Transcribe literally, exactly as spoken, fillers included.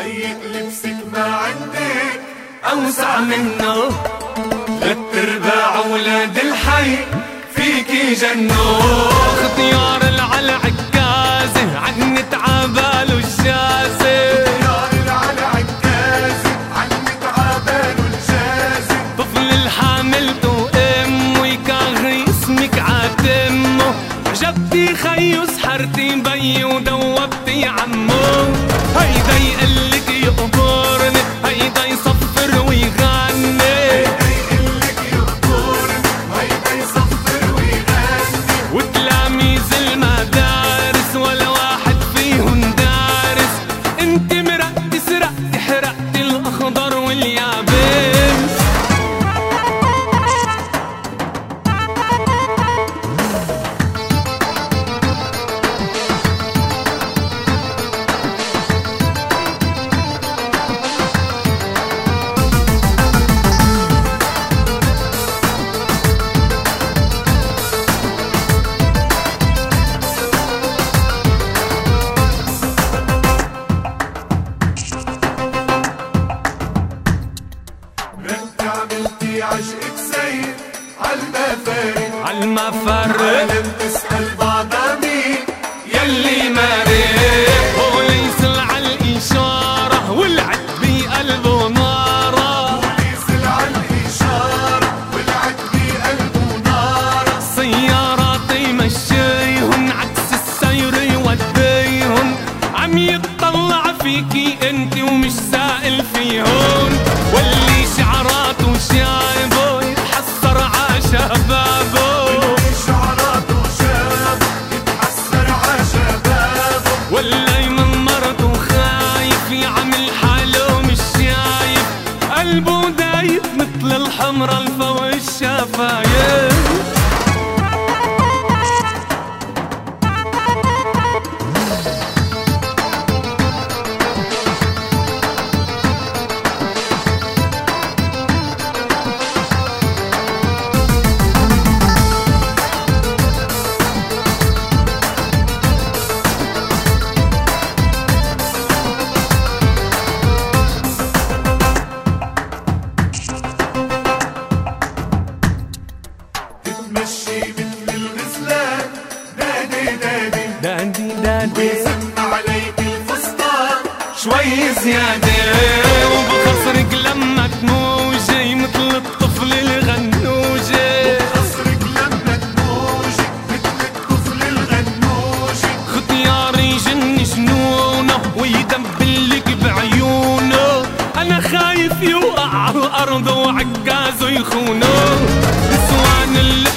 ضيق لبسك ما عندك أوسع منه، ثلاث ارباع ولاد الحي فيكي جنو. اختيار العلى عكازة عنت عباله الجازة، اختيار العلى عكازة عنت عباله الجازة. طفل الحامل توأم ويكاغي اسمك عاتمه، عجبتي خيو سحرتي بي ودوبتي عمو. هيدا يقلك يقبرني، هيدا يصفر ويغني، هيدا يقلك يقبرني، هيدا يصفر ويغني. وتلاميذ المدارس ولا واحد فيهن دارس، انت مرقتي سرقتي حرقتي الاخضر واليابس. انت عملتي عشقك سير عالمفارق عالمفرق عالم تسأل بعضها مين يلي مارق، هو يسل عالإشارة والعد بقلبه نارة، وليسل عالإشارة والعد بقلبه نارة. سيارات يمشيهن عكس السير يوديهن، عم يتطلع فيكي انت ومش سائل فيهن، واللي شعراته شايبه يتحسر عشبابه، واللي شعراته شاب يتحسر عشبابه. واللي من مرته خايف يعمل حاله مش شايف، قلبه دايب مثل الحمرا الفوق الشفايف. تتمشي مثل الغزلان دادي دادي دادي دادي ويسمع عليك الفستان شوي زيادة، وبخصرك لما تموجي مثل الطفل الغنوجي، قصرك لما تموجي مثل الطفل الغنوجي. ختياري جن جنونه ويدبلك بعيونه، أنا خايف يوقع على الأرض وعكازه يخونه، نسوان اللي